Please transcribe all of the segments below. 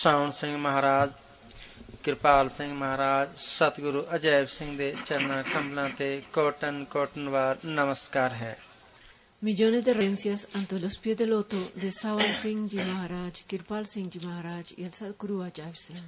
ਸਾਉਣ ਸਿੰਘ ਮਹਾਰਾਜ, ਕਿਰਪਾਲ ਸਿੰਘ ਮਹਾਰਾਜ, ਸਤਿਗੁਰੂ ਅਜੈਬ ਸਿੰਘ ਦੇ ਚਰਨਾਂ ਕਮਲਾਂ ਤੇ ਕੋਟਨ ਕੋਟਨਵਾਰ ਨਮਸਕਾਰ ਹੈ। Millones de reverencias ante los pies del loto de Sawan Singh Ji Maharaj, Kirpal Singh Ji Maharaj y el Sadguru Ajaib Singh।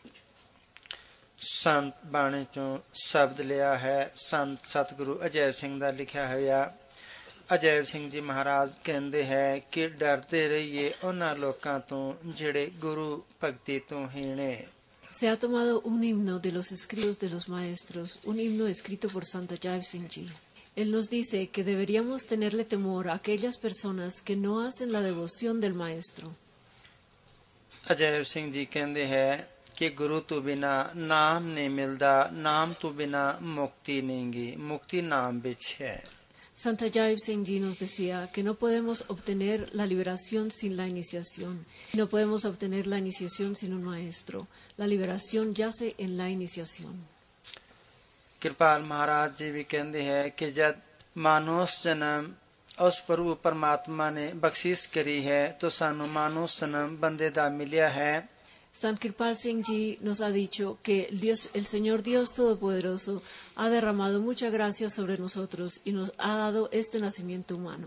ਸੰਤ ਬਾਣੀ ਚੋਂ ਸ਼ਬਦ ਲਿਆ ਹੈ ਸੰਤ ਸਤਿਗੁਰੂ ਅਜੈਬ ਸਿੰਘ ਦਾ ਲਿਖਿਆ ਹੋਇਆ। ਅਜੈਬ ਸਿੰਘ ਜੀ ਮਹਾਰਾਜ ਕਹਿੰਦੇ ਹੈ ਕਿ ਡਰਦੇ ਰਹੀਏ ਉਹਨਾਂ ਲੋਕਾਂ ਤੋਂ ਜਿਹੜੇ ਗੁਰੂ ਭਗਤੀ ਤੋਂ ਹੀਣੇ। Se ha tomado un himno de los escritos de los maestros, un himno escrito por Sant Ajaib Singh Ji. Él nos dice que deberíamos tenerle temor a aquellas personas que no hacen la devoción del maestro। Ajaib ਸਿੰਘ ਜੀ ਕਹਿੰਦੇ ਹੈ ਕਿ ਗੁਰੂ ਤੋਂ ਬਿਨਾ ਨਾਮ ਨਹੀਂ ਮਿਲਦਾ, ਨਾਮ ਤੋਂ ਬਿਨਾ ਮੁਕਤੀ ਨਹੀਂ ਗੀ, ਮੁਕਤੀ ਨਾਮ ਵਿੱਚ ਹੈ। Sant Ajaib Singh Ji nos decía que no podemos obtener la liberación sin la iniciación, no podemos obtener la iniciación sin un maestro. La liberación yace en la iniciación। Kirpal ਮਹਾਰਾਜ ਜੀ ਵੀ ਕਹਿੰਦੇ ਹੈ ਕਿ ਜਦ ਮਾਨਵ ਜਨਮ ਉਸ ਪ੍ਰਭੂ ਪਰਮਾਤਮਾ ਨੇ ਬਖਸ਼ਿਸ਼ ਕਰੀ ਹੈ ਤਾਂ ਸਾਨੂੰ ਮਾਨਵ ਜਨਮ ਬੰਦੇ ਦਾ ਮਿਲਿਆ ਹੈ। Sant Kirpal Singh Ji nos ha dicho que el Señor Dios Todopoderoso ha derramado mucha gracia sobre nosotros y nos ha dado este nacimiento humano।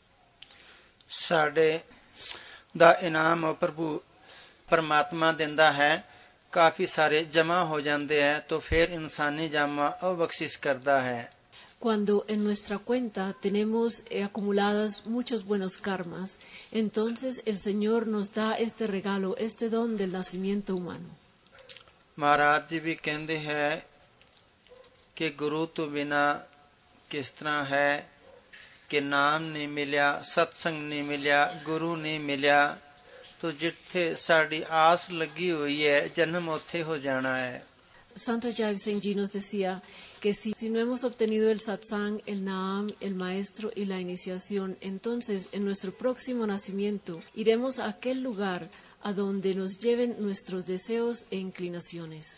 ਸਾਡੇ ਦਾ ਇਨਾਮ ਉਹ ਪ੍ਰਭੂ ਪਰਮਾਤਮਾ ਦਿੰਦਾ ਹੈ। ਕਾਫੀ ਸਾਰੇ ਜਮਾ ਹੋ ਜਾਂਦੇ ਹੈ ਤਾਂ ਫਿਰ ਇਨਸਾਨੀ ਜਾਮਾ ਉਹ ਬਖਸ਼ਿਸ਼ ਕਰਦਾ ਹੈ। Cuando en nuestra cuenta tenemos acumuladas muchos buenos karmas, entonces el Señor nos da este regalo, este don del nacimiento humano। Maharaj ਜੀ ਵੀ ਕਹਿੰਦੇ ਹੈ ਕਿ ਗੁਰੂ ਤੋਂ ਬਿਨਾ ਕਿਸ ਤਰ੍ਹਾਂ ਹੈ ਕਿ ਨਾਮ ਨਹੀਂ ਮਿਲਿਆ, ਸਤਸੰਗ ਨਹੀਂ ਮਿਲਿਆ, ਗੁਰੂ ਨਹੀਂ ਮਿਲਿਆ ਤਾਂ ਜਿੱਥੇ ਸਾਡੀ ਆਸ ਲੱਗੀ ਹੋਈ ਹੈ ਜਨਮ ਉੱਥੇ ਹੋ ਜਾਣਾ ਹੈ। Sant Ajaib Singh Ji nos decía que si no hemos obtenido el satsang, el naam, el maestro y la iniciación, entonces en nuestro próximo nacimiento iremos a aquel lugar a donde nos lleven nuestros deseos e inclinaciones।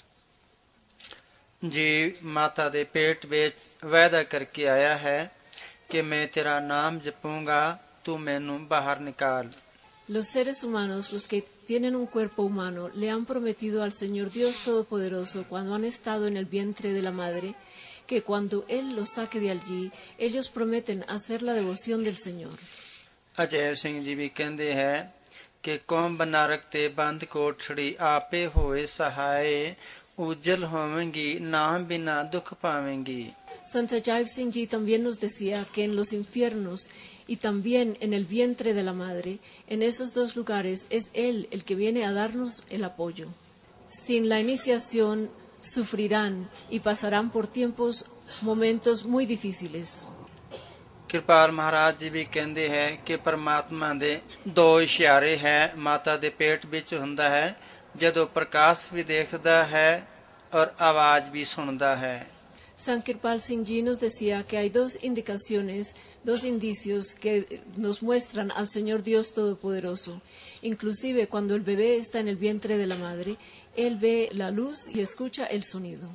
ਜੀ ਮਾਤਾ ਦੇ ਪੇਟ ਵਿੱਚ ਵਾਅਦਾ ਕਰਕੇ ਆਇਆ ਹੈ ਕਿ ਮੈਂ ਤੇਰਾ ਨਾਮ ਜਪੂੰਗਾ, ਤੂੰ ਮੈਨੂੰ ਬਾਹਰ ਨਿਕਾਲ। Los seres humanos, los que tienen un cuerpo humano, le han prometido al Señor Dios Todopoderoso cuando han estado en el vientre de la madre, que cuando Él los saque de allí, ellos prometen hacer la devoción del Señor। Ajaib ਸਿੰਘ ਜੀ ਵੀ ਕਹਿੰਦੇ ਹੈ ਕਿ ਕੌਮ ਬਨਾਰਕ ਤੇ ਬੰਦ ਕੋਠੜੀ ਆਪੇ ਹੋਏ ਸਹਾਏ, ਉਜਲ ਹੋਵੇਂਗੀ ਨਾਮ ਬਿਨਾ ਦੁੱਖ ਪਾਵੇਂਗੀ। Sant Ajaib Singh Ji también nos decía que en los infiernos y también en el vientre de la madre, en esos dos lugares es Él el que viene a darnos el apoyo। Sin la iniciación sufrirán y pasarán por momentos muy difíciles। Kirpal ਮਹਾਰਾਜ ਜੀ ਵੀ ਕਹਿੰਦੇ ਹੈ ਕਿ ਪਰਮਾਤਮਾ ਦੇ ਦੋ ਇਸ਼ਾਰੇ ਹੈ। ਮਾਤਾ ਦੇ ਪੇਟ ਵਿੱਚ ਹੁੰਦਾ ਹੈ ਜਦੋਂ ਪ੍ਰਕਾਸ਼ ਵੀ ਦੇਖਦਾ ਹੈ ਔਰ ਆਵਾਜ਼ ਵੀ ਸੁਣਦਾ ਹੈ। Sant Kirpal Singh Ji nos decía que hay dos indicaciones, dos indicios que nos muestran al Señor Dios Todopoderoso. Inclusive cuando el bebé está en el vientre de la madre, él ve la luz y escucha el sonido।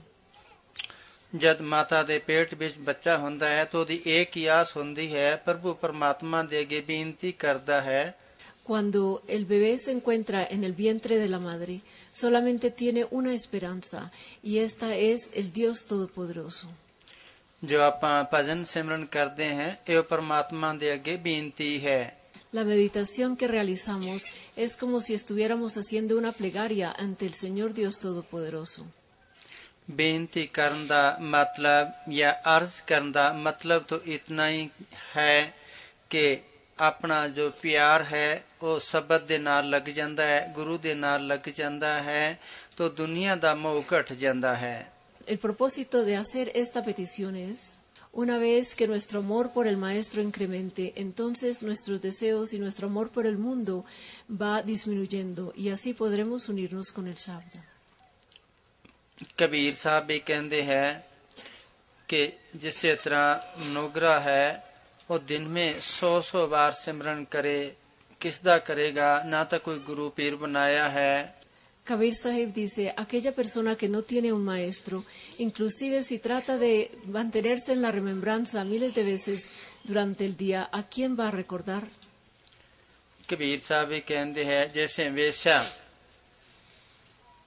ਜਦ ਮਾਤਾ ਦੇ ਪੇਟ ਵਿੱਚ ਬੱਚਾ ਹੁੰਦਾ ਹੈ ਤਾਂ ਉਹਦੀ ਇੱਕ ਹੀ ਆਸ ਹੁੰਦੀ ਹੈ, ਪ੍ਰਭੂ ਪਰਮਾਤਮਾ ਦੇ ਅੱਗੇ ਬੇਨਤੀ ਕਰਦਾ ਹੈ। Cuando el bebé se encuentra en el vientre de la madre, solamente tiene una esperanza, y esta es el Dios Todopoderoso। ਜੋ ਆਪਾਂ ਭਜਨ ਸਿਮਰਨ ਕਰਦੇ ਹਾਂ ਇਹ ਪਰਮਾਤਮਾ ਦੇ ਅੱਗੇ ਬੇਨਤੀ ਹੈ। La meditación que realizamos es como si estuviéramos haciendo una plegaria ante el Señor Dios Todopoderoso। ਬੇਨਤੀ ਕਰਨ ਦਾ ਮਤਲਬ ਜਾਂ ਅਰਜ਼ ਕਰਨ ਦਾ ਮਤਲਬ ਤਾਂ ਇਤਨਾ ਹੀ ਹੈ ਕਿ ਆਪਣਾ ਜੋ ਪਿਆਰ ਹੈ ਉਹ ਸ਼ਬਦ ਦੇ ਨਾਲ ਲੱਗ ਜਾਂਦਾ ਹੈ, ਗੁਰੂ ਦੇ ਨਾਲ ਲੱਗ ਜਾਂਦਾ ਹੈ ਤਾਂ ਦੁਨੀਆ ਦਾ ਮੋਹ ਘਟ ਜਾਂਦਾ ਹੈ। El propósito de hacer esta petición es, una vez que nuestro amor por el Maestro incremente, entonces nuestros deseos y nuestro amor por el mundo va disminuyendo y así podremos unirnos con el Shabda। Kabir ਸਾਹਿਬ ਵੀ ਕਹਿੰਦੇ ਹੈ ਕਿ ਜਿਸੇ ਤਰ੍ਹਾਂ ਨੋਗਰਾ ਹੈ ਉਹ ਦਿਨ में 100 बार सिमरन करे, किसदा करेगा, ना तो कोई गुरु पीर बनाया है। Kabir Sahib dice, aquella persona que no tiene un maestro, inclusive si trata de mantenerse en la remembranza miles de veces durante el día, ¿a quién va a recordar? Kabir ਸਾਹਿਬ ਵੀ ਕਹਿੰਦੇ ਹੈ ਜੈਸੇ ਵੇਸ਼ਾ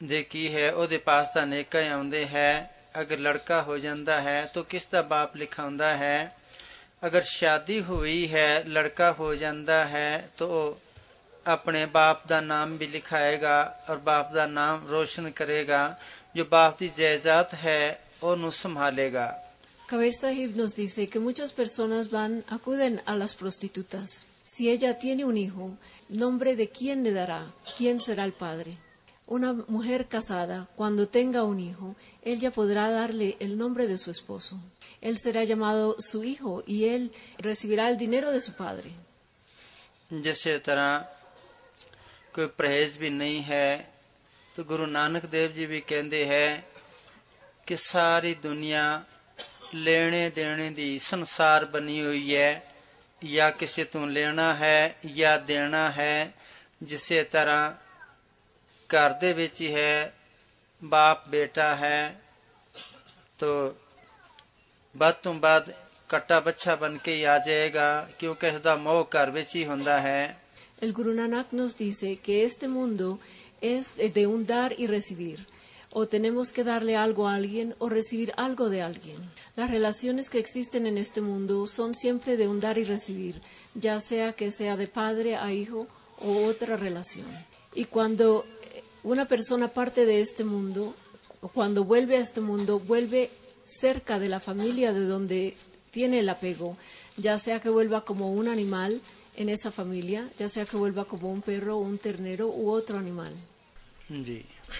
ਦੇ ਕੀ ਹੈ ਉਹਦੇ ਪਾਸ ਤਾਂ ਨੇਕਾਂ ਆਉਂਦੇ ਹੈ। ਅਗਰ ਲੜਕਾ ਹੋ ਜਾਂਦਾ ਹੈ ਤਾਂ ਕਿਸ ਦਾ ਬਾਪ ਲਿਖਾਉਂਦਾ ਹੈ। ਅਗਰ ਸ਼ਾਦੀ ਹੋਈ ਹੈ ਲੜਕਾ ਹੋ ਜਾਂਦਾ ਹੈ ਤਾਂ ਉਹ ਆਪਣੇ ਬਾਪ ਦਾ ਨਾਮ ਵੀ ਲਿਖਾਏਗਾ ਔਰ ਬਾਪ ਦਾ ਨਾਮ ਰੋਸ਼ਨ ਕਰੇਗਾ। ਜੋ ਬਾਪ ਦੀ ਜਾਇਦਾਦ ਹੈ ਉਹਨੂੰ ਸੰਭਾਲੇਗਾ। Kabir Sahib nos dice que muchas personas acuden a las prostitutas. Si ella tiene un hijo, ¿nombre de quién le dará? ¿Quién será el padre? Una mujer casada, cuando tenga un hijo, ella podrá darle el nombre de su esposo. Él será llamado su hijo y él recibirá el dinero de su padre. ਜਿਸੇ ਤਰ੍ਹਾਂ ਕੋਈ ਪਰਹੇਜ਼ ਵੀ ਨਹੀਂ ਹੈ ਤਾਂ ਗੁਰੂ ਨਾਨਕ ਦੇਵ ਜੀ ਵੀ ਕਹਿੰਦੇ ਹੈ ਕਿ ਸਾਰੀ ਦੁਨੀਆ ਲੈਣੇ ਦੇਣੇ ਦੀ ਸੰਸਾਰ ਬਣੀ ਹੋਈ ਹੈ। ਜਾਂ ਕਿਸੇ ਤੋਂ ਲੈਣਾ ਹੈ ਜਾਂ ਦੇਣਾ ਹੈ। ਜਿਸੇ ਤਰ੍ਹਾਂ ਘਰ ਦੇ ਵਿੱਚ ਹੀ ਹੈ ਬਾਪ ਬੇਟਾ ਹੈ ਤਾਂ ਵੱਧ ਤੋਂ ਵੱਧ ਕੱਟਾ ਬੱਛਾ ਬਣ ਕੇ ਹੀ ਆ ਜਾਏਗਾ ਕਿਉਂਕਿ ਇਸਦਾ ਮੋਹ ਘਰ ਵਿੱਚ ਹੀ ਹੁੰਦਾ ਹੈ। El Guru Nanak nos dice que este mundo es de un dar y recibir. O tenemos que darle algo a alguien o recibir algo de alguien. Las relaciones que existen en este mundo son siempre de un dar y recibir, ya sea que sea de padre a hijo o otra relación. Y cuando una persona parte de este mundo, cuando vuelve a este mundo, vuelve cerca de la familia de donde tiene el apego, ya sea que vuelva como un animal en esa familia, ya sea que vuelva como un perro o un ternero u otro animal. जी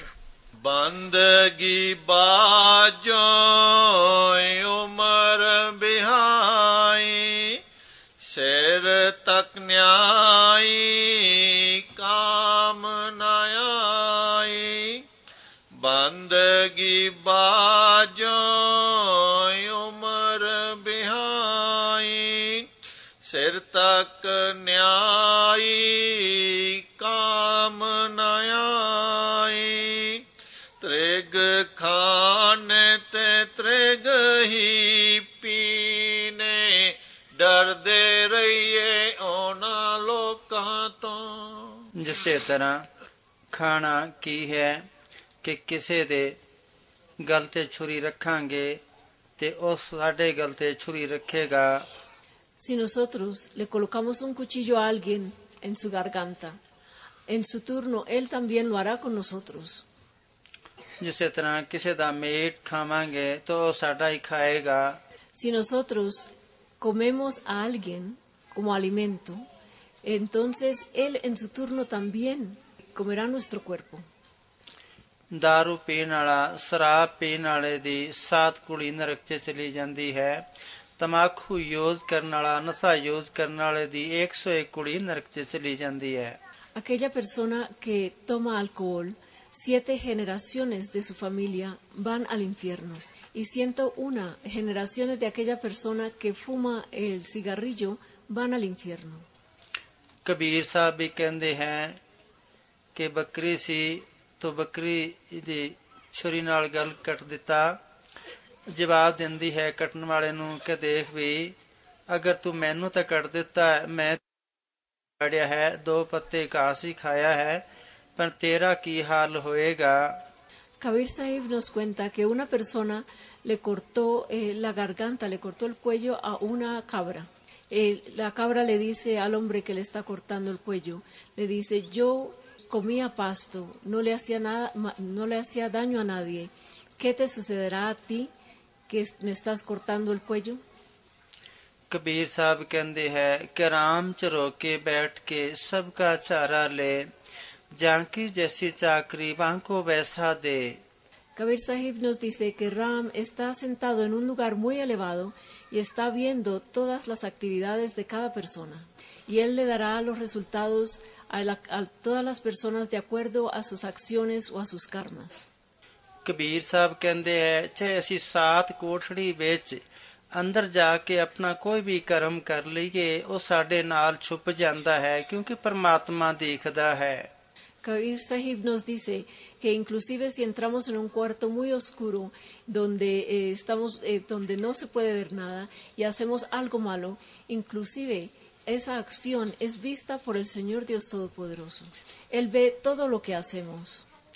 बंदगी बाजो उमर बिहाई शेर तक न्याई काम न आई बंदगी बाजो उमर बिहाई सिर तक न्याई काम न आई त्रिग खाने ते त्रिग ही पीने डरदे रहिए ओना लोकां तो। ਜਿਸੇ ਤਰ੍ਹਾਂ ਖਾਣਾ ਕੀ ਹੈ ਕਿ ਕਿਸੇ ਦੇ ਗਲ ਤੇ ਛੁਰੀ ਰੱਖਾਂਗੇ ਤੇ ਉਹ ਸਾਡੇ ਗਲ ਤੇ ਛੁਰੀ ਰੱਖੇਗਾ। Si nosotros le colocamos un cuchillo a alguien en su garganta, en su turno él también lo hará con nosotros. ਜਿਸੇ ਤਰ੍ਹਾਂ ਕਿਸੇ ਦਾ ਮੀਟ ਖਾਵਾਂਗੇ ਤਾਂ ਉਹ ਸਾਡਾ ਹੀ ਖਾਏਗਾ। Si nosotros comemos a alguien como alimento, entonces él en su turno también comerá nuestro cuerpo. दारू ਪੀਣ ਵਾਲਾ ਸ਼ਰਾਬ ਪੀਣ ਵਾਲੇ ਦੀ 7 ਕੁੜੀ ਨਰਕ 'ਚ ਚਲੀ ਜਾਂਦੀ ਹੈ। ਤਮਾਕੂ ਯੂਜ਼ ਕਰਨ ਵਾਲਾ ਨਸ਼ਾ ਯੂਜ਼ ਕਰਨ ਵਾਲੇ ਦੀ 101 ਕੁੜੀ ਨਰਕ 'ਚ ਚਲੀ ਜਾਂਦੀ ਹੈ। Aquella persona que toma alcohol, 7 generaciones de su familia van al infierno. Y 101 generaciones de aquella persona que fuma el cigarrillo van al infierno. Kabir ਸਾਹਿਬ ਵੀ ਕਹਿੰਦੇ ਹੈ ਕਿ ਬੱਕਰੀ ਸੀ ਤਾਂ ਬੱਕਰੀ ਦੀ ਛੁਰੀ ਨਾਲ ਗਲ ਕੱਟ ਦਿੱਤਾ। ਜਵਾਬ ਦਿੰਦੀ ਹੈ ਕੱਟਣ ਵਾਲੇ ਨੂੰ ਕਿ ਦੇਖ ਵੀ ਅਗਰ ਤੂੰ ਮੈਨੂੰ ਤਾਂ ਕੱਟ ਦਿੱਤਾ ਮੈਂ ਫੜਿਆ ਹੈ 2 ਪੱਤੇ ਘਾਸ ਹੀ ਖਾਇਆ ਹੈ ਪਰ ਤੇਰਾ ਕੀ ਹਾਲ ਹੋਏਗਾ। Kabir Sahib nos cuenta que una persona le cortó la garganta, le cortó el cuello a una cabra. La cabra le dice al hombre que le está cortando el cuello, le dice, yo comía pasto, no le hacía nada, no le hacía daño a nadie. ¿Qué te sucederá a ti que me estás cortando el cuello? Kabir ਸਾਹਿਬ ਕਹਿੰਦੇ ਹੈ ਕਿ ਰਾਮ ਚ ਰੋ ਕੇ ਬੈਠ ਕੇ ਸਭ ਕਾ ਚਾਰਾ ਲੈ ਜਾਂਕੀ ਜੈਸੀ ਚਾਕਰੀ ਬਾਂਕੋ ਵੈਸਾ ਦੇ। Kabir Sahib nos dice que Ram está sentado en un lugar muy elevado y está viendo todas las actividades de cada persona. Y él le dará los resultados a todas las personas de acuerdo a sus acciones o a sus karmas. Kabir ਸਾਹਿਬ ਕਹਿੰਦੇ ਹੈ ਚਾਹੇ ਅਸੀਂ 7 ਕੋਠੜੀ ਵਿੱਚ ਅੰਦਰ ਜਾ ਕੇ ਆਪਣਾ ਕੋਈ ਵੀ ਕਰਮ ਕਰ ਲਈਏ ਉਹ ਸਾਡੇ ਨਾਲ ਛੁਪ ਜਾਂਦਾ ਹੈ ਕਿਉਂਕਿ ਪਰਮਾਤਮਾ ਦੇਖਦਾ ਹੈ। Kabir Sahib nos dice que inclusive si entramos en un cuarto muy oscuro donde donde no se puede ver nada y hacemos algo malo, inclusive esa acción es vista por el Señor Dios Todopoderoso. Él ve todo lo que hacemos.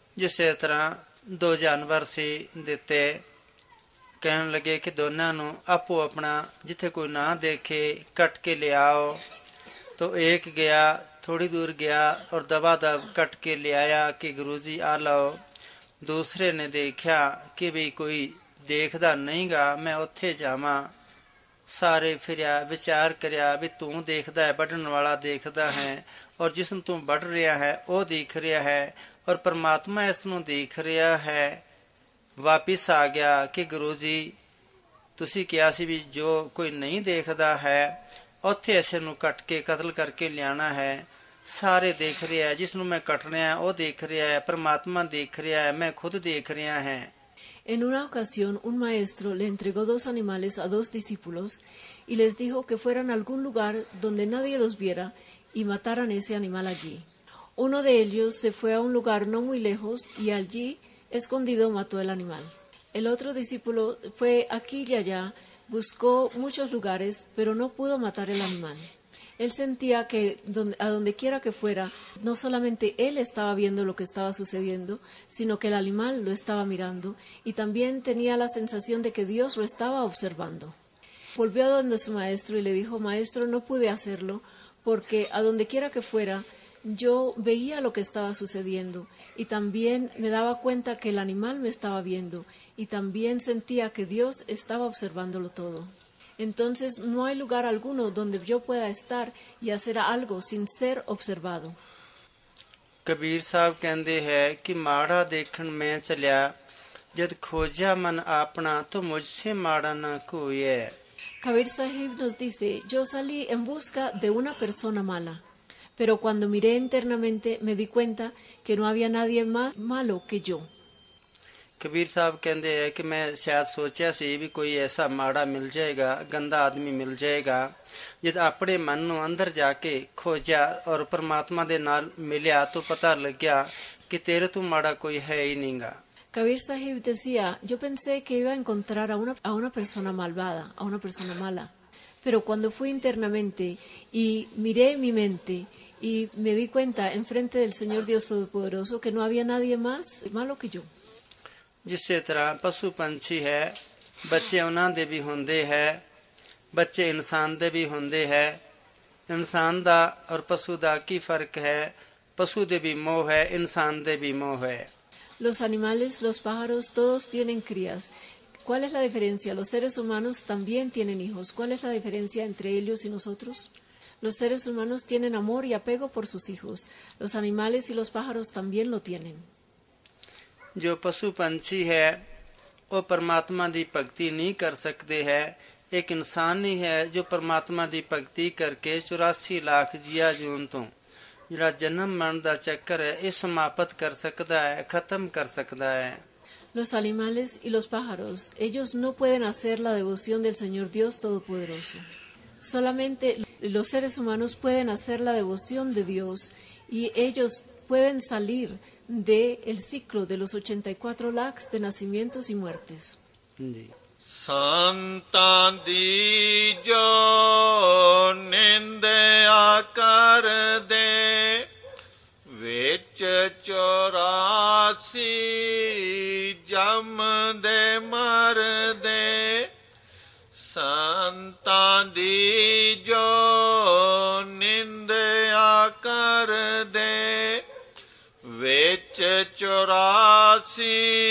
ਜਿਸੇ ਤਰ੍ਹਾਂ ਦੋ ਜਾਨਵਰ ਸੀ ਦਿੱਤੇ, ਕਹਿਣ ਲੱਗੇ ਕਿ ਦੋਨਾਂ ਨੂੰ ਆਪੋ ਆਪਣਾ ਜਿੱਥੇ ਕੋਈ ਨਾ ਦੇਖੇ ਕੱਟ ਕੇ ਲਿਆਓ। तो एक गया, थोड़ी दूर गया और दबादब कट के ले आया कि गुरु जी आ लो। दूसरे ने देखा कि भी कोई देखदा नहीं गा, मैं उत्थे जावां। सारे फिरिया, विचार करिया भी तू देखदा है, बढ़न वाला देखदा है, और जिसनूं तू बढ़ रहा है वो दिख रहा है, और परमात्मा इसनूं देख रहा है। वापिस आ गया कि गुरु जी तुसीं कहा सी भी जो कोई नहीं देखदा है ਉੱਥੇ ਇਸੇ ਨੂੰ ਕੱਟ ਕੇ ਕਤਲ ਕਰਕੇ ਲਿਆਣਾ ਹੈ। ਸਾਰੇ ਦੇਖ ਰਿਹਾ ਹੈ, ਜਿਸ ਨੂੰ ਮੈਂ ਕੱਟ ਰਿਹਾ ਉਹ ਦੇਖ ਰਿਹਾ ਹੈ, ਪਰਮਾਤਮਾ ਦੇਖ ਰਿਹਾ ਹੈ, ਮੈਂ ਖੁਦ ਦੇਖ ਰਿਹਾ ਹਾਂ। En una ocasión, un maestro le entregó 2 animales a 2 discípulos y les dijo que fueran a algún lugar donde nadie los viera y mataran ese animal allí. Uno de ellos se fue a un lugar no muy lejos y allí, escondido, mató el animal. El otro discípulo fue aquí y allá, buscó muchos lugares, pero no pudo matar el animal. Él sentía que a donde quiera que fuera, no solamente él estaba viendo lo que estaba sucediendo, sino que el animal lo estaba mirando y también tenía la sensación de que Dios lo estaba observando. Volvió a donde su maestro y le dijo: maestro, no pude hacerlo porque a donde quiera que fuera, yo veía lo que estaba sucediendo y también me daba cuenta que el animal me estaba viendo y también sentía que Dios estaba observándolo todo. Entonces no hay lugar alguno donde yo pueda estar y hacer algo sin ser observado. Kabir ਸਾਹਿਬ ਕਹਿੰਦੇ ਹੈ ਕਿ ਮਾੜਾ ਦੇਖਣ ਮੈਂ ਚਲਿਆ, ਜਦ ਖੋਜਿਆ ਮਨ ਆਪਣਾ ਤੋ ਮੁਝਸੇ ਮਾੜਾ ਨਾ ਕੋਈ ਹੈ। Kabir Sahib nos dice: yo salí en busca de una persona mala, pero cuando miré internamente me di cuenta que no había nadie más malo que yo. Kabir ਸਾਹਿਬ ਕਹਿੰਦੇ ਹੈ ਕਿ ਮੈਂ ਸ਼ਾਇਦ ਸੋਚਿਆ ਸੀ ਵੀ ਕੋਈ ਐਸਾ ਮਾੜਾ ਮਿਲ ਜਾਏਗਾ, ਗੰਦਾ ਆਦਮੀ ਮਿਲ ਜਾਏਗਾ। ਜਦ ਆਪਣੇ ਮਨ ਨੂੰ ਅੰਦਰ ਜਾ ਕੇ ਖੋਜਿਆ ਔਰ ਪਰਮਾਤਮਾ ਦੇ ਨਾਲ ਮਿਲਿਆ ਤਾਂ ਪਤਾ ਲੱਗਿਆ ਕਿ ਤੇਰੇ ਤੋਂ ਮਾੜਾ ਕੋਈ ਹੈ ਹੀ ਨਹੀਂਗਾ। Kabir Sahib decía: yo pensé que iba a encontrar a una persona malvada, a una persona mala, pero cuando fui internamente y miré mi mente y me di cuenta enfrente del Señor Dios Todopoderoso que no había nadie más malo que yo. ਜਿਸੇ ਤਰ੍ਹਾਂ ਪਸ਼ੂ ਪੰਛੀ ਹੈ, ਬੱਚੇ ਉਹਨਾਂ ਦੇ ਵੀ ਹੁੰਦੇ ਹੈ, ਬੱਚੇ ਇਨਸਾਨ ਦੇ ਵੀ ਹੁੰਦੇ ਹੈ। ਇਨਸਾਨ ਦਾ ਔਰ ਪਸ਼ੂ ਦਾ ਕੀ ਫਰਕ ਹੈ? ਪਸ਼ੂ ਦੇ ਵੀ ਮੋਹ ਹੈ, ਇਨਸਾਨ ਦੇ ਵੀ ਮੋਹ ਹੈ। Los animales, los pájaros, todos tienen crías. ¿Cuál es la diferencia? Los seres humanos también tienen hijos. ¿Cuál es la diferencia entre ellos y nosotros? Los seres humanos tienen amor y apego por sus hijos. Los animales y los pájaros también lo tienen. ਜੋ ਪਸ਼ੂ ਪੰਛੀ ਹੈ ਉਹ ਪਰਮਾਤਮਾ ਦੀ ਭਗਤੀ ਨਹੀਂ ਕਰ ਸਕਦੇ ਹੈ। ਇੱਕ ਇਨਸਾਨ ਹੀ ਹੈ ਜੋ ਪਰਮਾਤਮਾ ਦੀ ਭਗਤੀ ਕਰਕੇ 84 ਲੱਖ ਜੀਆ ਜੂਨ ਤੋਂ ਜਿਹੜਾ ਜਨਮ ਮਰਨ ਦਾ ਚੱਕਰ ਹੈ ਇਹ ਸਮਾਪਤ ਕਰ ਸਕਦਾ ਹੈ, ਖਤਮ ਕਰ ਸਕਦਾ ਹੈ। Los animales y los pájaros, ellos no pueden hacer la devoción del Señor Dios Todopoderoso. Solamente los seres humanos pueden hacer la devoción de Dios y ellos pueden salir del ciclo de los 84 lakhs de nacimientos y muertes. ਸੰਤਾਂ ਦੀ ਜੋ ਨਿੰਦਿਆ ਕਰਦੇ ਵਿੱਚ 84 ਜੰਮਦੇ ਮਰਦੇ। ਸੰਤਾਂ ਦੀ ਜੋ ਨਿੰਦਿਆ ਕਰਦੇ ਵਿੱਚ 84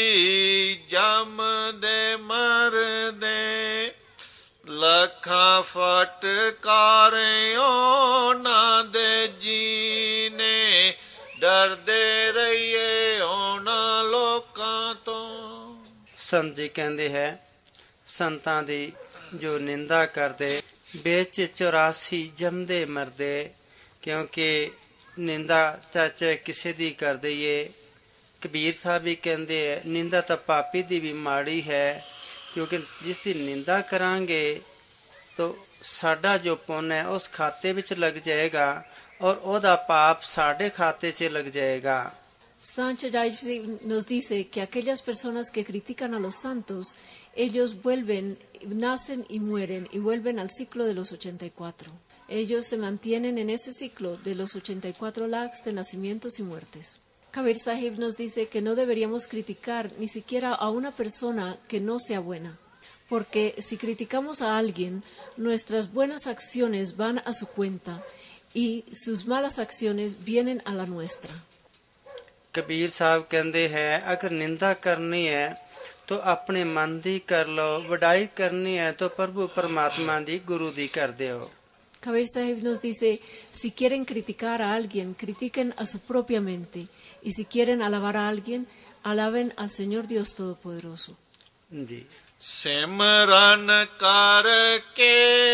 ਜੰਮਦੇ ਮਰਦੇ। ਲੱਖਾਂ ਫਟਕਾਰੇ ਉਹਨਾਂ ਦੇ ਜੀਨੇ ਡਰਦੇ ਰਹੀਏ ਉਹਨਾਂ ਲੋਕਾਂ ਤੋਂ। ਸੰਤ ਜੀ ਕਹਿੰਦੇ ਹੈ ਸੰਤਾਂ ਦੀ ਜੋ ਨਿੰਦਾ ਕਰਦੇ ਵਿੱਚ 84 ਜੰਮਦੇ ਮਰਦੇ। ਕਿਉਂਕਿ ਨਿੰਦਾ ਚਾਚੇ ਕਿਸੇ ਦੀ ਕਰ ਦਈਏ। ਕਬੀਰ ਸਾਹਿਬ ਵੀ ਕਹਿੰਦੇ ਹੈ ਨਿੰਦਾ ਤਾਂ ਪਾਪੀ ਦੀ ਵੀ ਮਾੜੀ ਹੈ, ਕਿਉਂਕਿ ਜਿਸ ਦੀ ਨਿੰਦਾ ਕਰਾਂਗੇ ਤਾਂ ਸਾਡਾ ਜੋ ਪੁੰਨ ਹੈ ਉਸ ਖਾਤੇ ਵਿੱਚ ਲੱਗ ਜਾਏਗਾ ਔਰ ਉਹਦਾ ਪਾਪ ਸਾਡੇ ਖਾਤੇ 'ਚ ਲੱਗ ਜਾਏਗਾ। Sancho nos dice que aquellas personas que critican a los santos, ellos nacen y mueren y vuelven al ciclo de los 84. Ellos se mantienen en ese ciclo de los 84 lakhs de nacimientos y muertes. Kabir Sahib nos dice que no deberíamos criticar ni siquiera a una persona que no sea buena, porque si criticamos a alguien, nuestras buenas acciones van a su cuenta y sus malas acciones vienen a la nuestra. Kabir साहब कहते हैं अगर निंदा करनी है तो अपने मन दी कर लो, वडाई करनी है तो प्रभु परमात्मा दी गुरु दी कर दियो. Kabir Sahib nos dice, si quieren criticar a alguien, critiquen a su propia mente, y si quieren alabar a alguien, alaben al Señor Dios Todopoderoso. जी. ਸਿਮਰਨ ਕਰਕੇ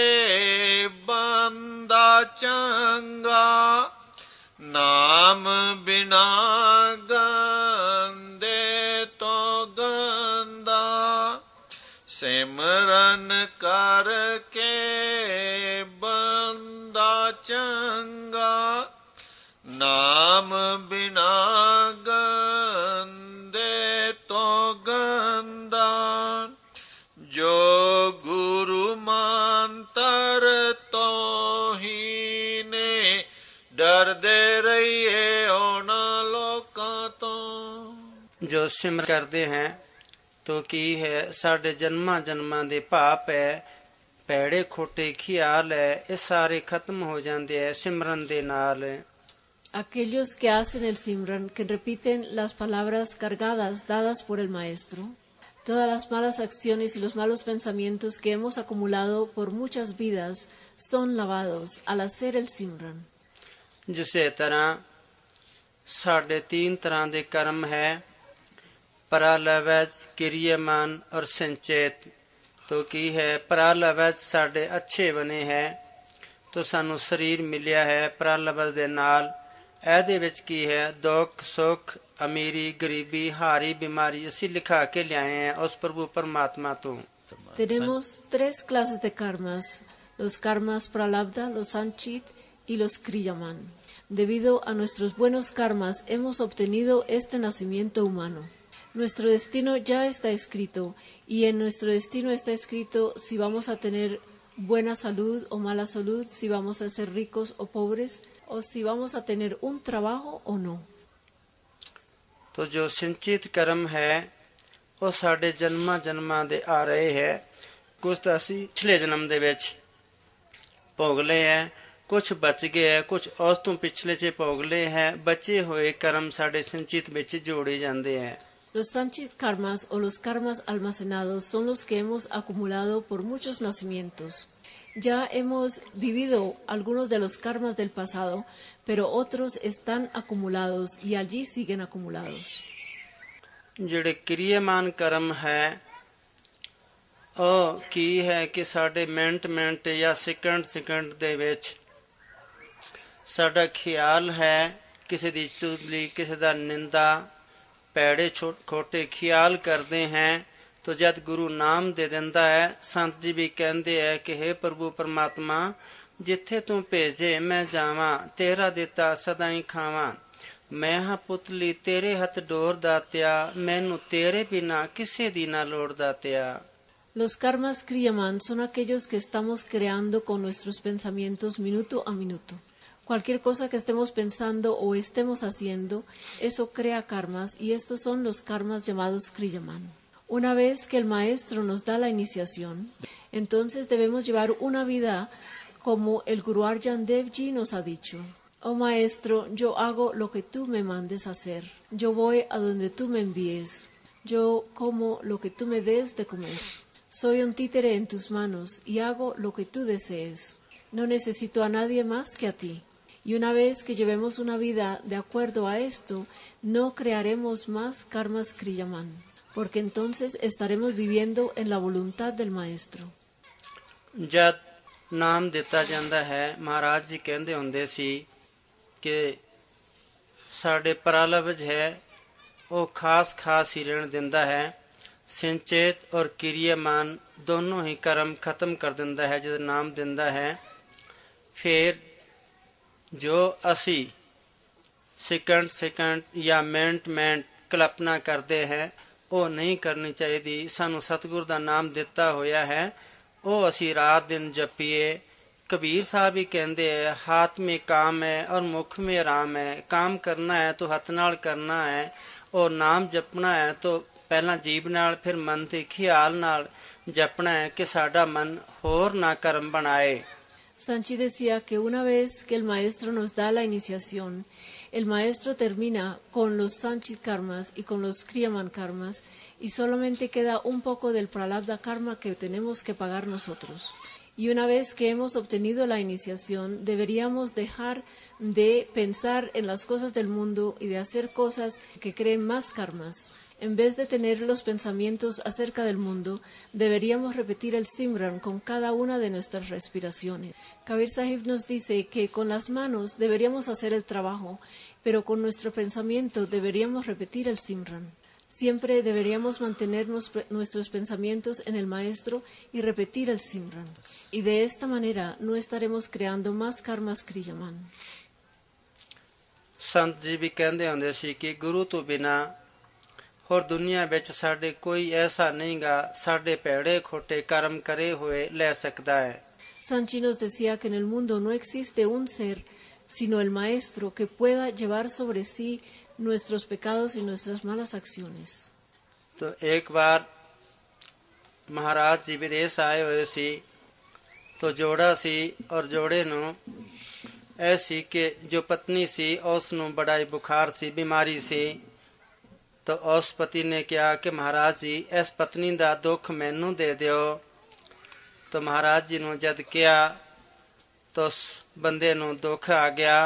ਬੰਦਾ ਚੰਗਾ ਨਾਮ ਬਿਨਾ ਗੰਦੇ ਤੋਂ ਗੰਦਾ ਸਿਮਰਨ ਕਰਕੇ ਬੰਦਾ ਚੰਗਾ ਨਾਮ ਬਿਨਾ ਗੰਦੇ ਤੋਂ ਗੰਦਾ ਜੋ ਗੁਰੂ ਮੰਤਰ ਤੋਂ ਹੀ ਨੇ ਡਰਦੇ ਰਹੀਏ ਉਹਨਾਂ ਲੋਕਾਂ ਤੋਂ. ਜੋ ਸਿਮਰਨ ਕਰਦੇ हैं तो की है साढ़े जन्मां जन्मां दे पाप है, ਭੈੜੇ ਖੋਟੇ ਖਿਆਲ ਹੈ, ਇਹ ਸਾਰੇ ਖਤਮ ਹੋ ਜਾਂਦੇ ਹੈ ਸਿਮਰਨ ਦੇ ਨਾਲ. Aquellos que hacen el Simran, que repiten las palabras cargadas dadas por el Maestro, todas las malas acciones y los malos pensamientos que hemos acumulado por muchas vidas son lavados al hacer el Simran. ਜਿਸੇ ਤਰ੍ਹਾਂ ਸਾਡੇ 3 ਤਰ੍ਹਾਂ ਦੇ ਕਰਮ ਹੈ, ਪਰਾਲਵਜ, ਕਿਰਿਆਮਾਨ ਔਰ ਸੰਚੇਤ. तो की है परालवज साढ़े अच्छे बने है तो सानू शरीर मिलिया है. परालवज दे नाल ਇਹਦੇ ਵਿੱਚ ਕੀ ਹੈ ਦੁੱਖ ਸੁੱਖ ਅਮੀਰੀ ਗਰੀਬੀ ਹਾਰੀ ਬਿਮਾਰੀ ਅਸੀਂ ਲਿਖਾ ਕੇ ਲਿਆਏ हैं उस प्रभु परमात्मा ਤੋਂ. Tenemos 3 clases de karmas, los karmas pralabdha, los sanchit y los kriyaman. Debido a nuestros buenos karmas hemos obtenido este nacimiento humano. Nuestro destino ya está escrito, y en nuestro destino está escrito si vamos a tener buena salud o mala salud, si vamos a ser ricos o pobres, o si vamos a tener un trabajo o no. तो जो संचित कर्म है वो साढ़े जन्मां जन्मां दे आ रहे है. कुछ तो असी पिछले जन्म दे विच भोग लए है, कुछ बच गए है, कुछ उस तो पिछले च भोग लए है. बचे हुए कर्म साढ़े संचित विच जोड़े जाते हैं. Los sanchit karmas o los karmas almacenados son los que hemos acumulado por muchos nacimientos. Ya hemos vivido algunos de los karmas del pasado, pero otros están acumulados y allí siguen acumulados. ਜਿਹੜੇ ਕਿਰਿਆਮਾਨ ਕਰਮ ਹੈ ਉਹ ਕੀ ਹੈ ਕਿ ਸਾਡੇ ਮਿੰਟ ਜਾਂ ਸੈਕਿੰਡ ਦੇ ਵਿੱਚ ਸਾਡਾ ਖਿਆਲ ਹੈ ਕਿਸੇ ਦੀ ਚੁਗਲੀ, ਕਿਸੇ ਦਾ ਨਿੰਦਾ, ਭੈੜੇ ਖੋਟੇ ਖਿਆਲ ਕਰਦੇ हैं तो जब गुरु नाम दे दिंदा है. संत जी भी कहते हैं कि हे प्रभु परमात्मा जिथे तू भेजे मैं जावां, तेरा दिता सदा ही खावां. मैं हां पुतली तेरे हथ डोर दात्या, मैनू तेरे बिना किसे दी ना लोड़ दात्या. Los karmas kriyaman son aquellos que estamos creando con nuestros pensamientos minuto a minuto. Cualquier cosa que estemos pensando o estemos haciendo, eso crea karmas, y estos son los karmas llamados kriyaman. Una vez que el maestro nos da la iniciación, entonces debemos llevar una vida como el Guru Arjan Dev Ji nos ha dicho. Oh maestro, yo hago lo que tú me mandes hacer. Yo voy a donde tú me envíes. Yo como lo que tú me des de comer. Soy un títere en tus manos y hago lo que tú desees. No necesito a nadie más que a ti. Y una vez que llevemos una vida de acuerdo a esto, no crearemos más karmas kriyaman, porque entonces estaremos viviendo en la voluntad del maestro. जब नाम दिता जाता है, महाराज जी कहते होंदे सी कि साडे परालवज है वो खास ही रहन दिंदा है. संचेत और क्रियामान दोनों ही कर्म खत्म कर दिंदा है जब नाम दिंदा है. फिर जो असी सेकंड या मिनट कल्पना करते हैं वो नहीं करनी चाहिए. सानू सतगुर का नाम दिता होया है वो असी रात दिन जपीए, कबीर साहब ही कहते हैं हाथ में काम है और मुख में आराम है। काम करना है तो हथ नाल करना है और नाम जपना है तो पहला जीभ नाल फिर मन ते ख्याल नाल जपना है कि साडा मन होर ना कर्म बनाए। Sanchi decía que una vez que el maestro nos da la iniciación, el maestro termina con los Sanchit karmas y con los Kriyaman karmas y solamente queda un poco del Pralabdha karma que tenemos que pagar nosotros. Y una vez que hemos obtenido la iniciación, deberíamos dejar de pensar en las cosas del mundo y de hacer cosas que creen más karmas. En vez de tener los pensamientos acerca del mundo, deberíamos repetir el Simran con cada una de nuestras respiraciones. Kabir Sahib nos dice que con las manos deberíamos hacer el trabajo, pero con nuestro pensamiento deberíamos repetir el Simran. Siempre deberíamos mantener nuestros pensamientos en el Maestro y repetir el Simran. Y de esta manera no estaremos creando más karmas Kriyaman. संत जी भी कहते होंदे सी कि गुरु तो बिना और दुनिया विच साडे कोई ऐसा नहींगा साडे भैड़े खोटे कर्म करे हुए ले सकदा है। Sanchi nos decía que en el mundo no existe un ser sino el Maestro que pueda llevar sobre sí nuestros pecados y nuestras malas acciones. तो एक बार महाराज जी विदेश आए हुए सी तो जोड़ा सी और जोड़े नूं ऐसी कि जो पत्नी सी उस नूं बड़ा ही बुखार सी बीमारी सी। तो उस पति ने कहा कि महाराज जी इस पत्नी दा दुख मैनू दे दियो। तो महाराज जी नूं जद कहा तो उस बंदे नूं दुख आ गया।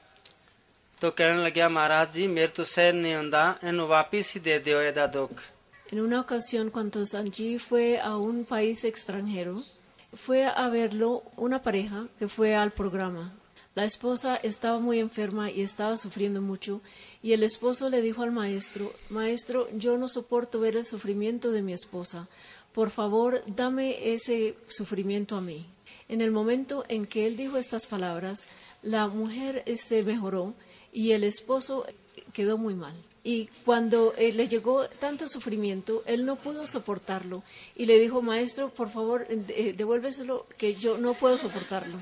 तो कहने लग्या महाराज जी मेरे तो सहन नहीं हुंदा इनू वापिस ही दे दियो एदा दुख। En una ocasión, cuando Sanchi fue a un país extranjero, fue a verlo una pareja que fue al programa. La esposa estaba muy enferma y estaba sufriendo mucho, y el esposo le dijo al maestro: Maestro, yo no soporto ver el sufrimiento de mi esposa. Por favor, dame ese sufrimiento a mí. En el momento en que él dijo estas palabras, la mujer se mejoró y el esposo quedó muy mal. Y cuando le llegó tanto sufrimiento, él no pudo soportarlo y le dijo: Maestro, por favor, devuélveselo, que yo no puedo soportarlo.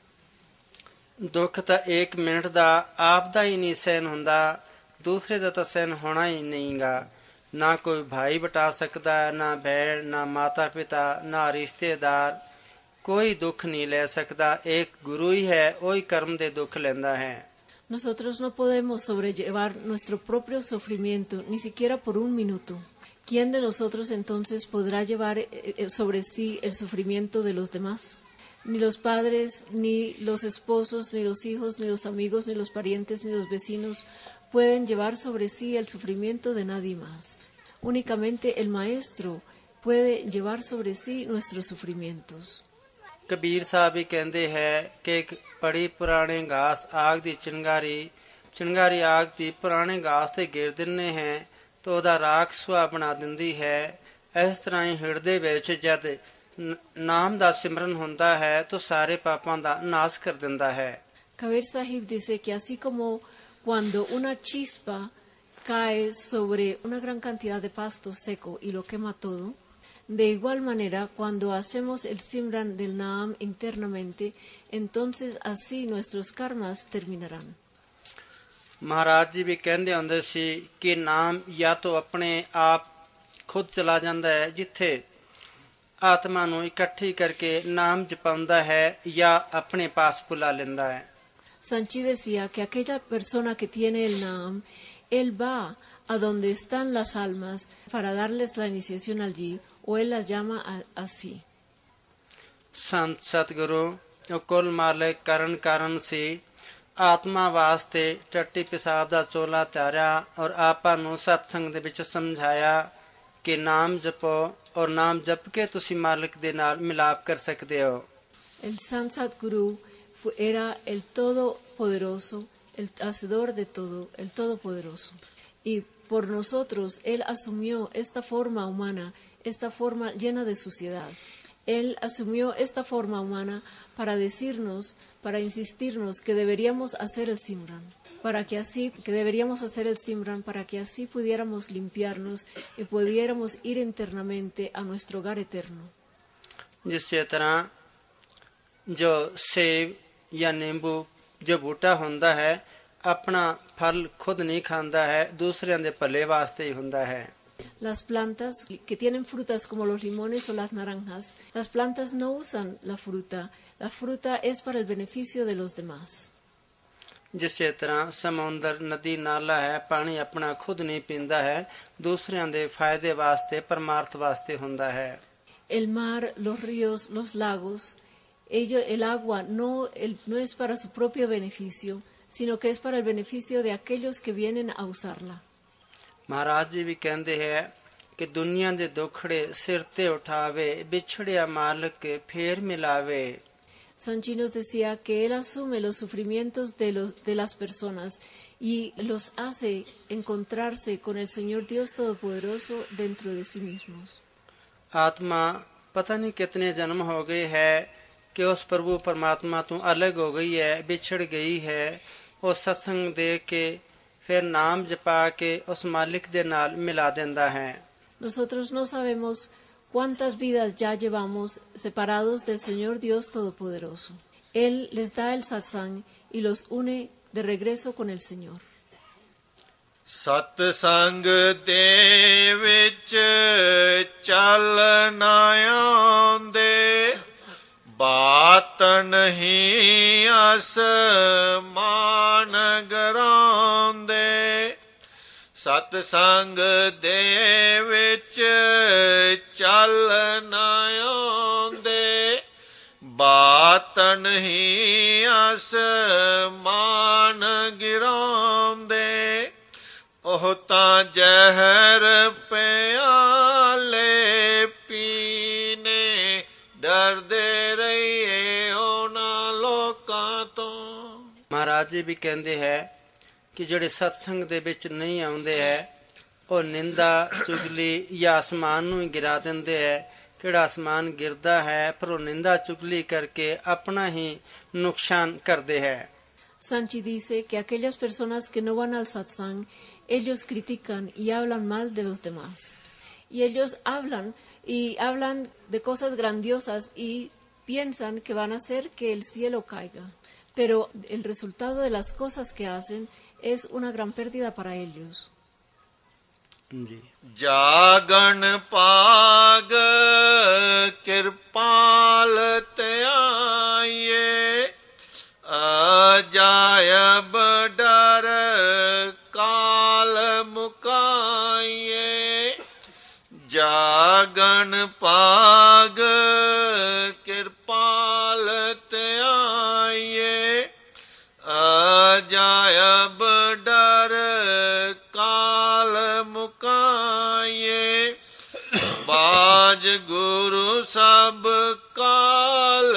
दुख तो एक मिनट दा आप दा ही नहीं सहन हुंदा दूसरे दा तो सहन होना ही नहींगा। ना कोई भाई बटा सकदा ना बहन ना माता पिता ना रिश्तेदार कोई दुख नहीं ले सकदा। एक गुरु ही है वही कर्म दे दुख लेंदा है। Nosotros no podemos sobrellevar nuestro propio sufrimiento ni siquiera por un minuto. ¿Quién de nosotros entonces podrá llevar sobre sí el sufrimiento de los demás? Ni los padres, ni los esposos, ni los hijos, ni los amigos, ni los parientes, ni los vecinos pueden llevar sobre sí el sufrimiento de nadie más. Únicamente el Maestro puede llevar sobre sí nuestros sufrimientos. Kabir साहब ही कहते हैं कि एक बड़ी पुराने घास आग दी चिंगारी आग दी पुराने घास ते गिर दिन्ने हैं तो ओदा राख सुहा बना दिंदी है। इस तरह ही हिरदे विच जद नाम दा सिमरन हुंदा है तो सारे पापां दा नाश कर दिंदा है। Kabir Sahib dice que así como cuando una chispa cae sobre una gran cantidad de pasto seco y lo quema todo, de igual manera cuando hacemos el Simran del Naam internamente, entonces así nuestros karmas terminarán. महाराज जी भी कहंदे हुंदे सी कि नाम या तो अपने आप खुद चला जांदा है जिथे आत्मा नूं इकट्ठी करके नाम जपाउंदा है या अपने पास बुला लेंदा है। Sanchi decía que aquella persona que tiene el Naam, él va a donde están las almas para darles la iniciación allí, o él las llama así. संत सतगुरु कुल मालिक करण कारण से आत्मा वास्ते टट्टी पिसाब दा चोला त्यारा और आपा नूं सत्संग दे विच समझाया कि नाम जपो और नाम जप के तुसी मालिक दे नाल मिलाप कर सकदे हो। El Sant Sadguru era el Todopoderoso, el Hacedor de todo, el Todopoderoso. Y por nosotros, Él asumió esta forma humana, esta forma llena de suciedad. Él asumió esta forma humana para decirnos, para insistirnos que deberíamos hacer el Simran, para que así pudiéramos limpiarnos y pudiéramos ir internamente a nuestro hogar eterno. जिस तरह ਜੋ ਸੇਬ ਜਾਂ ਨਿੰਬੂ ਜੋ ਬੂਟਾ ਹੁੰਦਾ ਹੈ ਆਪਣਾ ਫਲ ਖੁਦ ਨਹੀਂ ਖਾਂਦਾ ਹੈ, ਦੂਸਰਿਆਂ ਦੇ ਭਲੇ ਵਾਸਤੇ ਹੀ ਹੁੰਦਾ ਹੈ। Las plantas que tienen frutas como los limones o las naranjas, las plantas no usan la fruta es para el beneficio de los demás. ਜਿਸੇ ਤਰ੍ਹਾਂ ਸਮੁੰਦਰ ਨਦੀ ਨਾਲਾ ਹੈ, ਪਾਣੀ ਆਪਣਾ ਖੁਦ ਨਹੀਂ ਪੀਂਦਾ ਹੈ, ਦੂਸਰਿਆਂ ਦੇ ਫਾਇਦੇ ਵਾਸਤੇ ਪਰਮਾਰਥ ਵਾਸਤੇ ਹੁੰਦਾ ਹੈ। El mar, los ríos, los lagos, el agua no es para su propio beneficio, sino que es para el beneficio de aquellos que vienen a usarla. Maharaj ਜੀ ਵੀ ਕਹਿੰਦੇ ਹੈ ਕਿ ਦੁਨੀਆ ਦੇ ਦੁੱਖੜੇ ਸਿਰ ਤੇ ਉਠਾਵੇ, ਵਿਛੜਿਆ ਮਾਲਕ ਫੇਰ ਮਿਲਾਵੇ। Sanchi nos decía que él asume los sufrimientos de las personas y los hace encontrarse con el Señor Dios Todopoderoso dentro de sí mismos. आत्मा पता नहीं कितने जन्म हो गए है कि उस प्रभु परमात्मा तो अलग हो गई है, बिछड़ गई है। वो सत्संग दे के फिर नाम जपा के उस मालिक दे नाल मिला देंदा है। Nosotros no sabemos cuántas vidas ya llevamos separados del Señor Dios Todopoderoso. Él les da el satsang y los une de regreso con el Señor. ਸਤ ਸੰਗ ਦੇ ਵਿੱਚ ਚੱਲ ਨਾ ਆਉਂਦੇ, ਬਾਤ ਨਹੀਂ ਅਸਮਾਨ ਗਰਾਉਂਦੇ। ਸਤ ਸੰਗ ਦੇ ਵਿੱਚ ਚੱਲ ਨਾ ਆਉਂਦੇ, ਬਾਤ ਨਹੀਂ ਅਸਮਾਨ ਗਿਰਾਉਂਦੇ। ਉਹ ਤਾਂ ਜ਼ਹਿਰ ਪਿਆਲੇ ਪੀਨੇ, ਡਰਦੇ ਰਹੀਏ ਉਹਨਾਂ ਲੋਕਾਂ ਤੋਂ। ਮਹਾਰਾਜ ਜੀ ਵੀ ਕਹਿੰਦੇ ਹੈ ਕਿ ਜਿਹੜੇ ਸਤਸੰਗ ਦੇ ਵਿੱਚ ਨਹੀਂ ਆਉਂਦੇ ਹੈ ਉਹ ਨਿੰਦਾ ਚੁਗਲੀ ਜਾਂ ਅਸਮਾਨ ਨੂੰ ਹੀ ਗਿਰਾ ਦਿੰਦੇ ਹੈ। ਕਿਹੜਾ ਅਸਮਾਨ ਗਿਰਦਾ ਹੈ ਪਰ ਉਹ ਨਿੰਦਾ ਚੁਗਲੀ ਕਰਕੇ ਆਪਣਾ ਹੀ ਨੁਕਸਾਨ ਕਰਦੇ ਹੈ। Sanchi dice que aquellas personas que no van al satsang, ellos critican y hablan mal de los demás. Y ellos hablan de cosas grandiosas y piensan que van a hacer que el cielo caiga. Pero el resultado de las cosas que hacen es una gran pérdida para ellos. ਜਾਗਣ ਪਾਗ ਕਿਰਪਾਲ ਧਿਆਈਏ, ਅਜਾਇਬ ਡਰ ਕਾਲ ਮੁਕਾਈਏ। ਜਾਗਣ ਪਾਗ ਕਿਰਪਾਲ ਧਿਆਈਏ, ਅਜਾਇਬ ਡਰ ਕਾਲ ਮੁਕਾਈਏ। ਬਾਜ ਗੁਰੂ ਸਭ ਕਾਲ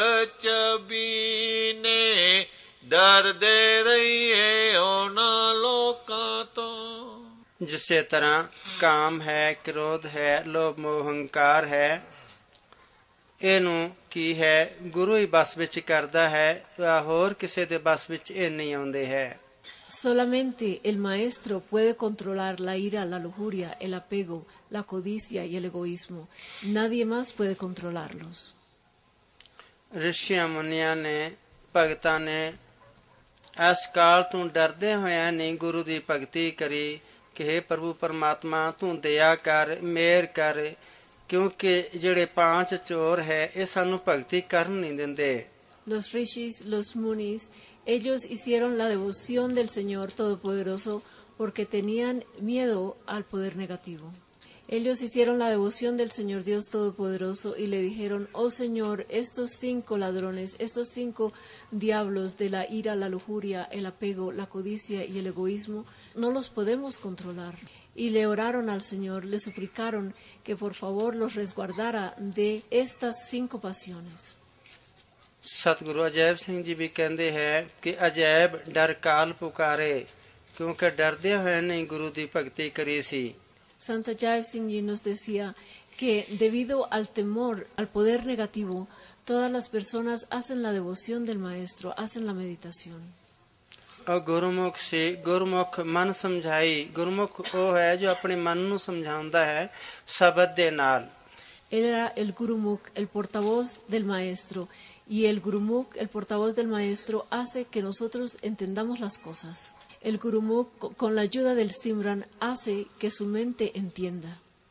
ਚਬੀਨੇ, ਡਰਦੇ ਰਹੀਏ ਉਹਨਾਂ ਲੋਕਾਂ ਤੋਂ। ਜਿਸੇ ਤਰ੍ਹਾਂ ਕਾਮ ਹੈ, ਕ੍ਰੋਧ ਹੈ, ਲੋਭ ਮੋਹ ਹੰਕਾਰ ਹੈ, ਇਹਨੂੰ ਕੀ ਹੈ ਗੁਰੂ ਹੀ ਬਸ ਵਿੱਚ ਕਰਦਾ ਹੈ, ਹੋਰ ਕਿਸੇ ਦੇ ਬਸ ਵਿੱਚ ਇਹ ਨਹੀਂ ਆਉਂਦੇ ਹੈ। Solamente el maestro puede controlar la ira, la lujuria, el apego, la codicia y el egoísmo. Nadie más puede controlarlos. ਰਿਸ਼ੀਆਂ ਮੁਨੀਆਂ ਨੇ, ਭਗਤਾਂ ਨੇ ਇਸ ਕਾਲ ਤੋਂ ਡਰਦੇ ਹੋਇਆਂ ਨਹੀਂ ਗੁਰੂ ਦੀ ਭਗਤੀ ਕਰੀ ਕਿ ਹੇ ਪ੍ਰਭੂ ਪਰਮਾਤਮਾ ਤੂੰ ਦਇਆ ਕਰ, ਮਿਹਰ ਕਰ, ਕਿਉਂਕਿ ਜਿਹੜੇ ਪੰਜ ਚੋਰ ਹੈ ਇਹ ਸਾਨੂੰ ਭਗਤੀ ਕਰਨ ਨਹੀਂ ਦਿੰਦੇ। Los rishis, los munis, ellos hicieron la devoción del Señor Todopoderoso porque tenían miedo al poder negativo. Ellos hicieron la devoción del Señor Dios Todopoderoso y le dijeron: oh Señor, estos 5 ladrones, estos 5 diablos de la ira, la lujuria, el apego, la codicia y el egoísmo, no los podemos controlar. Y le oraron al Señor, le suplicaron que por favor los resguardara de estas 5 pasiones. ਸਤਿਗੁਰੂ ਅਜੈਬ ਸਿੰਘ ਜੀ ਵੀ ਕਹਿੰਦੇ ਹੈ ਕਿ ਅਜੈਬ ਡਰ ਕਾਲ ਪੁਕਾਰੇ, ਕਿਉਂਕਿ ਡਰਦੇ ਹੋਏ ਨਹੀਂ ਗੁਰੂ ਦੀ ਭਗਤੀ ਕਰੀ ਸੀ। Santa Jai Singh Ji nos decía que debido al temor, al poder negativo, todas las personas hacen la devoción del Maestro, hacen la meditación. और गुरुमुख से गुरुमुख मन समझाई, गुरुमुख वो है जो अपने मन ਨੂੰ ਸਮਝਾਉਂਦਾ ਹੈ ਸ਼ਬਦ ਦੇ ਨਾਲ। Él era el Gurumukh, el portavoz del Maestro, Y el Gurumukh, el portavoz del maestro, hace que nosotros entendamos las cosas. El Gurumukh, con la ayuda del Simran, hace que su mente entienda.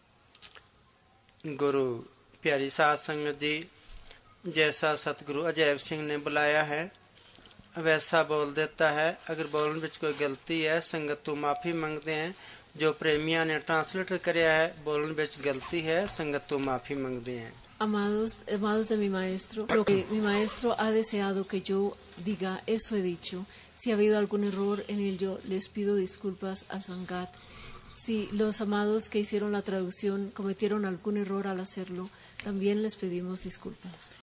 गुरु प्यारी साध संगत जी, जैसा सतगुरु अजैब सिंह ने बुलाया है वैसा बोल देता है। अगर बोलने में कोई गलती है संगत तो माफ़ी मंगते हैं। जो प्रेमिया ने ट्रांसलेटर कराया है बोलने में गलती है संगत तो माफ़ी मंगते हैं। Amados de mi maestro, lo que mi maestro ha deseado que yo diga, eso he dicho. Si ha habido algún error en ello, les pido disculpas al Sangat. Si los amados que hicieron la traducción cometieron algún error al hacerlo, también les pedimos disculpas.